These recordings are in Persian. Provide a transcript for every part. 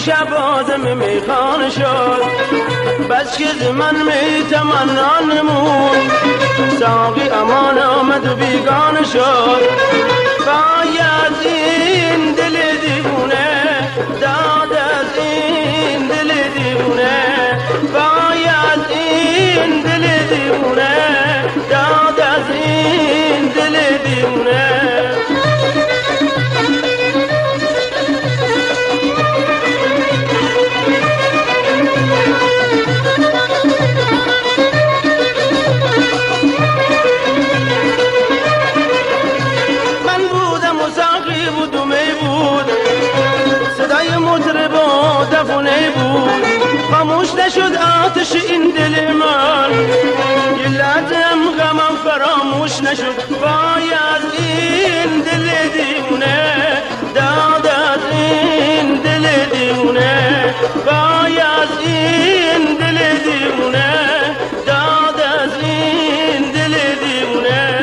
شب آدم میخانه شد، بس که من میتمنا نمون، ساقی امان آمد و بیگانه شد. باید این دل دیوونه داد از این دل دیوونه، باید این دل دیوونه داد از این دل دیوونه. بود خاموش نشد آتش این دل من، یه لحظه‌ام غمم فراموش نشد. باید این دل دیوونه داد از این دل دیوونه، باید این دل دیوونه داد از این دل دیوونه.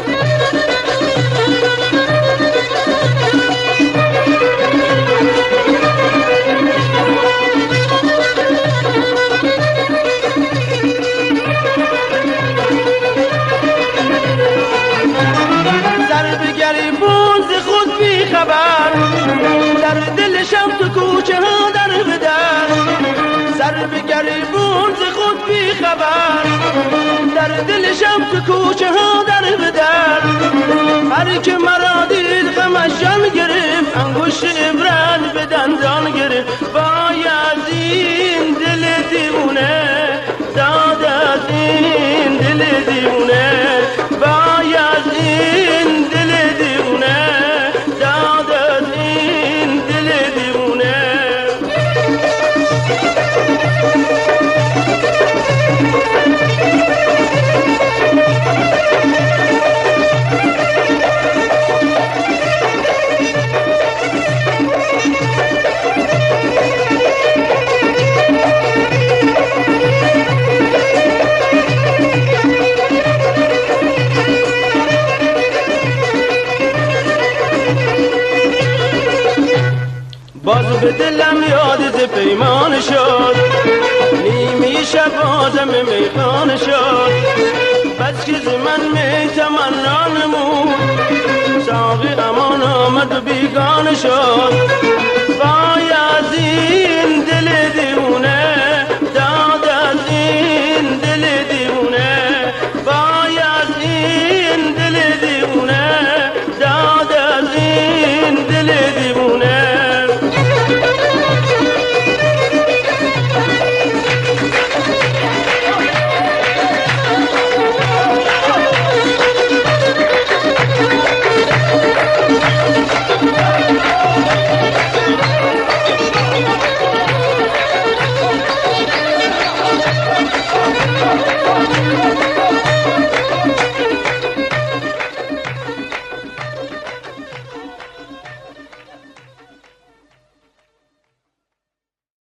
در دلشم تو کوچه ها در بدر، سر به گریبون ز خود بی خبر، در دلشم تو کوچه ها در بدر. هر که مرا دید غمش جان گرفت، انگشت عبرت به دندان گرفت. باید این دل دیوونه داد از این دل دیوونه، باید این دل دیوونه داد از این دل دیوونه. باز به دلم یاد ز پیمان شد، نیمی شب آدم میخانه شد، بس که ز من میتمنا نمود، ساقی امان آمد و بیگانه شد. باید این دل دیوونه داد از این دل دیوونه، باید این دل دیوونه داد از این